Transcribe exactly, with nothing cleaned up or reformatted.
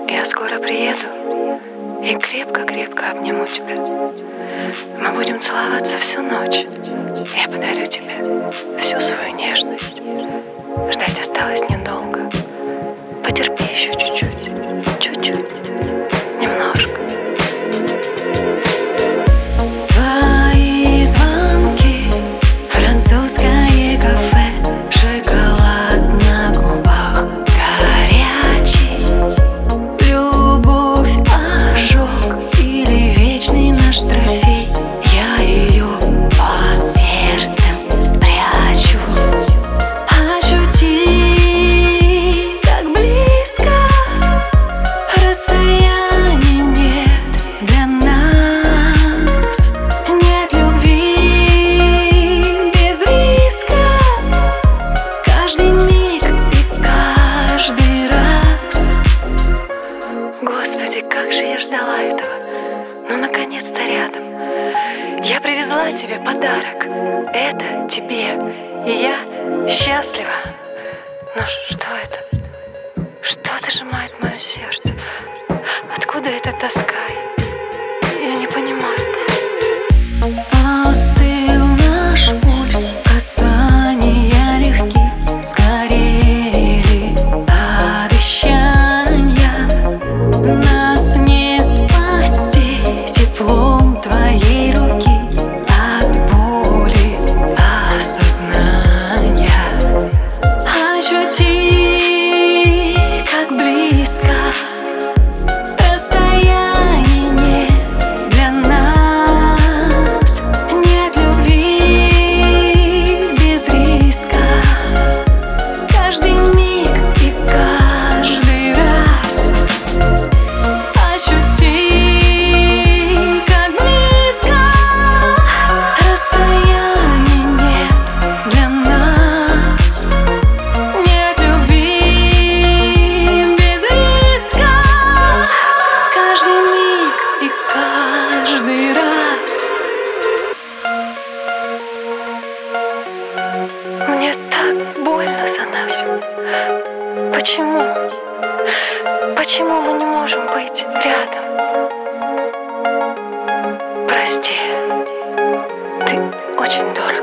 Я скоро приеду и крепко-крепко обниму тебя. Мы будем целоваться всю ночь. Я подарю тебе всю свою нежность. Ждать осталось недолго. Потерпи еще чуть-чуть, чуть-чуть, немножко. Твои звонки, французское кафе, шоколад на губах горячий, любовь, ожог или вечный наш трофей. Я ее под сердцем спрячу. Ощути, как близко, расстояния нет для нас. Нет любви без риска. Каждый миг и каждый раз. Господи, как же я ждала этого. Ну, наконец-то рядом. Я привезла тебе подарок. Это тебе. И я счастлива. Но что это? Что-то сжимает мое сердце. Откуда эта тоска? Я не понимаю. Остыл наш пульс, касания легки, сгорели обещания. Нас не спасти теплом твоей руки от боли осознания. Ощути, как близко, расстояний нет для нас. Нет любви без риска. Каждый миг и каждый раз. Ощути, как близко, расстояний нет для нас. Нет любви без риска. Каждый миг и каждый раз. Мне так больно за нас. Почему? Почему мы не можем быть рядом? Прости, ты очень дорог.